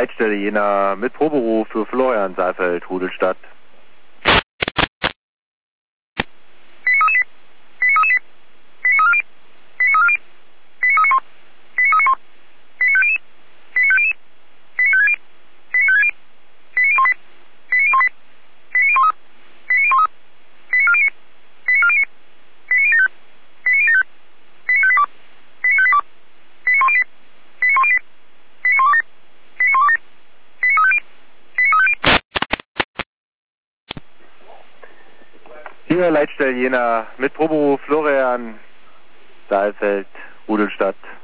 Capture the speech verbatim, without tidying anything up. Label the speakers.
Speaker 1: Leitstelle Jena mit Proberuf für Florian Saalfeld, Rudelstadt. Hier Leitstelle Jena mit Proberuf Florian Saalfeld, Rudelstadt.